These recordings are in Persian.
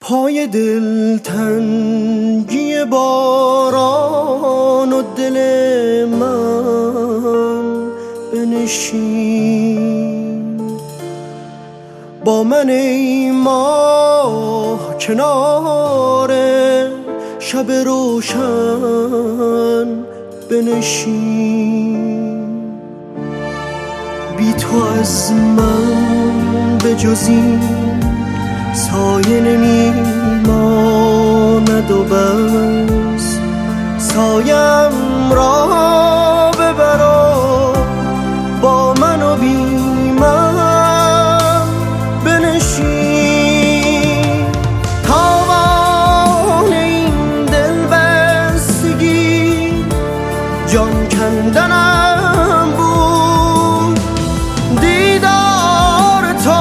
پای دلتنگی باران و دل من بنشین، با من ای ماه کنار شب روشن بنشین. بی تو از من به جز این سایه نمیماند و بس سایم را ببر و با من و بی من بنشین. تاوان این دل بستگی جان کندنم بود، دیدار تو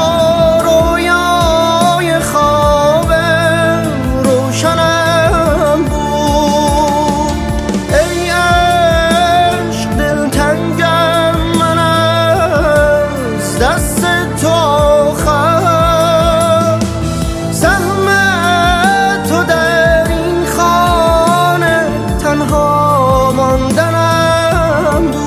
رویای خواب روشنم بود. ای عشق دلتنگم من از دست تو خواهم، زحمت تو در این خانه تنها ماندنم بود.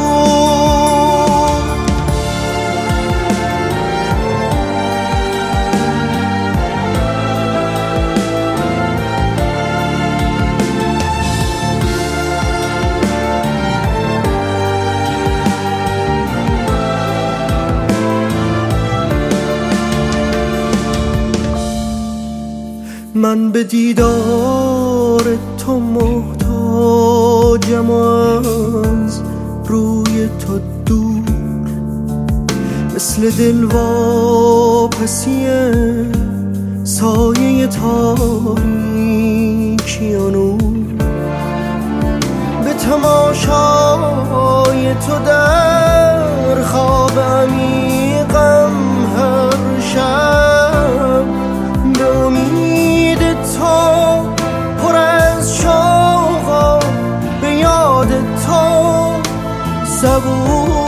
من به دیدار تو محتاجم، از روی تو دور مثل دلواپسی سایه تاریکی و نور. به تماشای تو در خواب عمیقم هر شب، به امید تو پر از شوق و به یاد تو صبور